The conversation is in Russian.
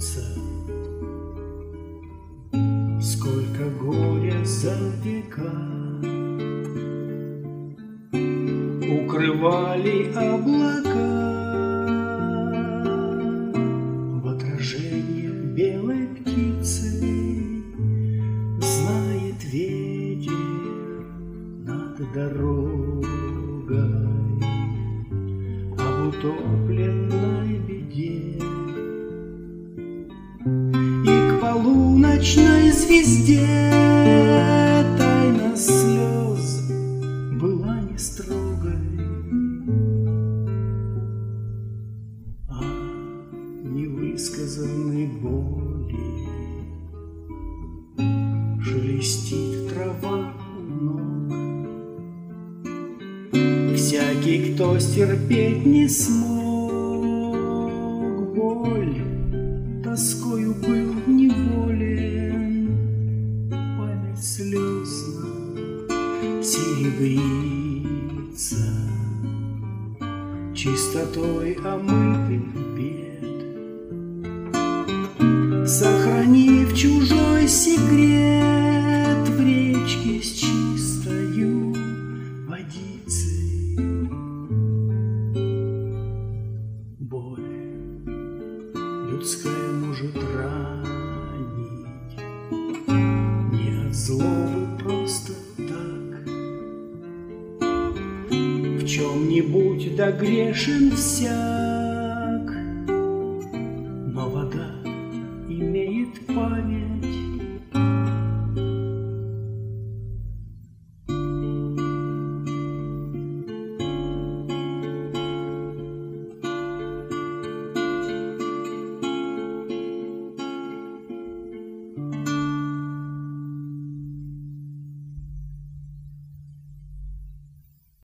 снится. Сколько горя за века укрывали облака в отражениях белой птицы. Знает ветер над дорогой об утопленной беде, и к полуночной звезде тайна слез была не строгой, а невысказанной боли. Шелестит трава у ног. Всякий, кто стерпеть не смог боль, тоскою был неволен. Память слезно серебрится чистотой омытых бед, сохранив чужой секрет в речке с чистою водицей. Боль людская может ранить не от злобы просто так. В чем-нибудь да грешен всяк,